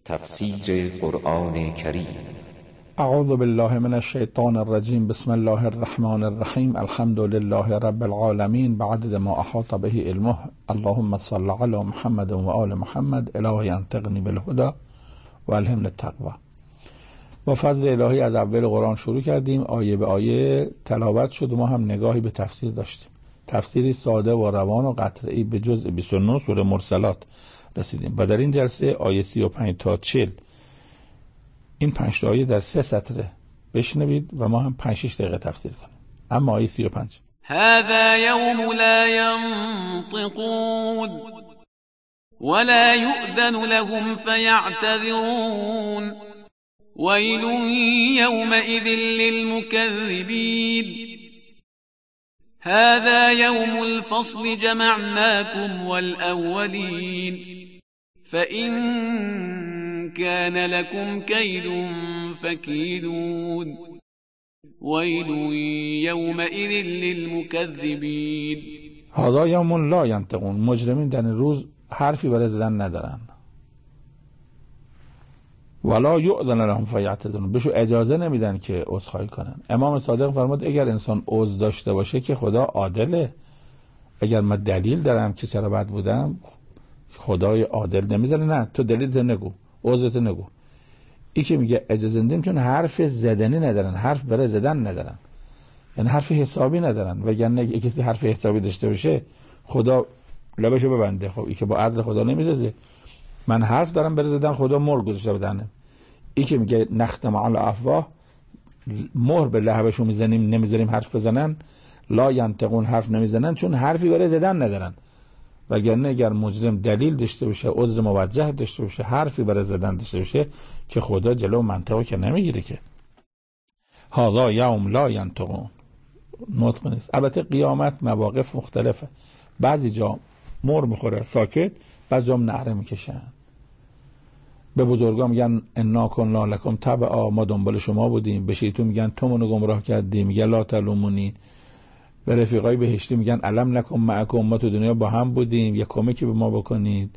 تفسیر قرآن کریم. اعوذ بالله من الشیطان الرجیم. بسم الله الرحمن الرحیم. الحمد لله رب العالمین بعدد ما احاط به علمه. اللهم صل علی محمد و آل محمد. الهی انطقنی بالهدى و الهمنی التقوی. با فضل الهی از اول قرآن شروع کردیم، آیه به آیه تلاوت شد و ما هم نگاهی به تفسیر داشتیم. تفسیری ساده و روان و قطعی به جزء 29 سوره مرسلات رسیدیم و در این جلسه آیه 35 تا 40 این 5 آیه در 3 سطره بشنوید و ما هم 5-6 دقیقه تفسیر کنیم. اما آیه 35: هذا يوم لا ينطقون ولا يؤذن لهم فيعتذرون ويل يومئذ للمكذبين هذا يوم الفصل جمعناكم والأولين فإن كان لكم كيد فكيدون ويل يومئذ للمكذبين. هذا يوم لا ينطقون. مجرمین در این روز حرفی برای زدن ندارن. ولا یؤذن لهم فیعتذرون. بهشون اجازه نمیدن که عذرخواهی کنن. امام صادق فرمود اگر انسان عذر داشته باشه که خدا عادله. اگر من دلیل دارم که چرا بد بودم، خدای عادل نمیذاره. نه، تو دلیلت نگو، عذرت نگو. این که میگه اجازه ندیم چون حرف زدنی ندارن، حرف برای زدن ندارن، یعنی حرف حسابی ندارن. وگرنه کسی حرف حسابی داشته باشه خدا لبشو ببنده. خب این که با عدل خدا نمیذاره. من حرف دارم برای زدن، خدا مهر گذاشته بدنه. این که میگه نختم علی افواه، مهر به لهبشون میزنیم، نمیذاریم حرف بزنن. لا ینطقون، حرف نمیزنن چون حرفی برای زدن ندارن. وگرنه اگر مجرم دلیل داشته باشه، عذر موجه داشته باشه، حرفی برای زدن داشته باشه که خدا جلو منطقه که نمیگیره که. هذا یوم لا ینطقون، نطق نیست. البته قیامت مواقف مختلفه. بعضی جا مهر میخوره ساکت، بعضی جا نعره میکشن. به بزرگان میگن انا کنا لکم تبعا، ما دنبال شما بودیم. به شیطون میگن تو منو گمراه کردی، میگه لا تلومونی. به رفیقای بهشتی میگن الم نکن معکم، ما تو دنیا با هم بودیم، یه کمکی به ما بکنید.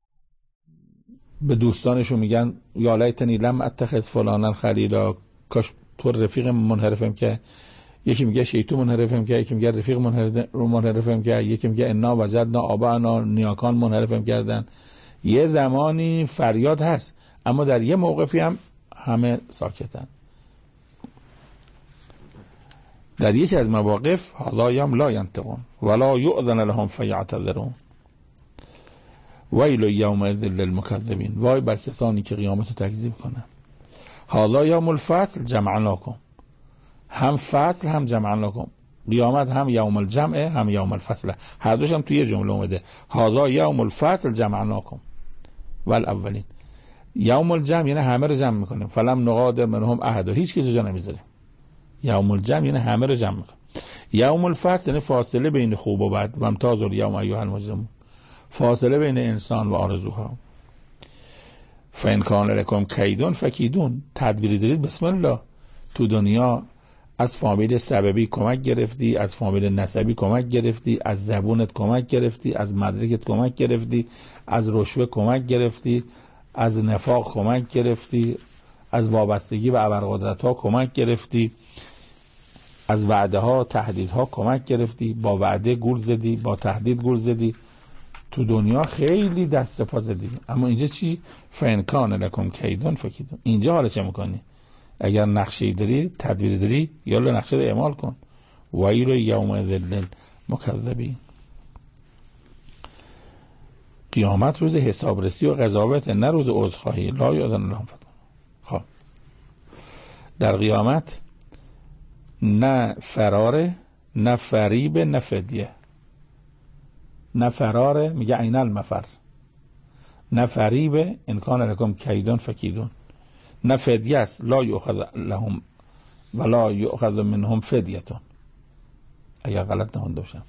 به دوستانشون میگن یا لیتنی لم اتخذ فلانا خلیلا، کاش تو رفیق منحرفم که. یکی میگه شیطون منحرفم که، یکی میگه رفیق منحرفم که، یکی میگه انا وجدنا آباءنا، نیاکان منحرفم کردن. یه زمانی فریاد هست، اما در یه موقفی هم همه ساکتن. در یکی از مواقف هذا یوم لا ینطقون ولا یؤذن لهم فیعتذرون ویل یومئذ للمکذبین. وای بر کسانی که قیامت رو تکذیب کنن. هذا یوم الفصل جمعناکم، هم فصل هم جمعناکم. قیامت هم یوم الجمع هم یوم الفصل، هر دوش هم توی یه جمله اومده. هذا یوم الفصل جمعناکم والاولین. یوم الجمع یعنی همه رو جمع میکنیم. فلم نغادر منهم احد، هیچ کسی جا نمیذاریم. یوم الجمع یعنی همه رو جمع میکنیم. یوم الفصل یعنی فاصله بین خوب و بد. و امتاز الیوم ایها المجرمون، فاصله بین انسان و آرزوها. فإن کان لکم کیدون فکیدون. تدبیری دارید بسم الله. تو دنیا از فامیل سببی کمک گرفتی، از فامیل نسبی کمک گرفتی، از زبونت کمک گرفتی، از مدرکت کمک گرفتی، از رشوه کمک گرفتی، از نفاق کمک گرفتی، از وابستگی به ابرقدرت ها کمک گرفتی، از وعده ها تهدید ها کمک گرفتی. با وعده گول زدی، با تهدید گول زدی. تو دنیا خیلی دست پا زدی. اما اینجا چی؟ فإن کان لکم کیدون فکیدون. اینجا حالا چه میکنی؟ اگر نقشه‌ای داری، تدبیری داری، یالا نقشه رو اعمال کن. ویل یومئذ للمکذبین. قیامت روز حسابرسی و قضاوت، نه روز عذرخواهی. لا یؤذن لهم. خب در قیامت نه فراره، نه فریب، نه فدیه. نه فراره، میگه عین المفر. نه فریب، ان کان لکم کیدون فکیدون. نه فدیه است، لا یؤخذ لهم ولا یؤخذ منهم فدیتون. اگر غلط نخونده باشم،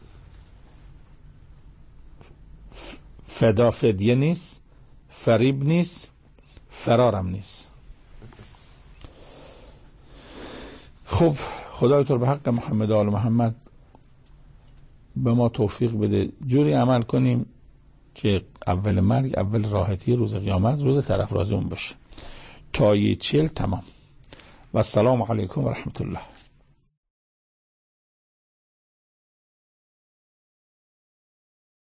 فدا فدیه نیست، فریب نیست، فرارم نیست. خب خدای تو به حق محمد و آل محمد به ما توفیق بده جوری عمل کنیم که اول مرگ اول راحتی روز قیامت، روز طرف راضی اون باشه. تا 40 تمام. و السلام علیکم و رحمت الله.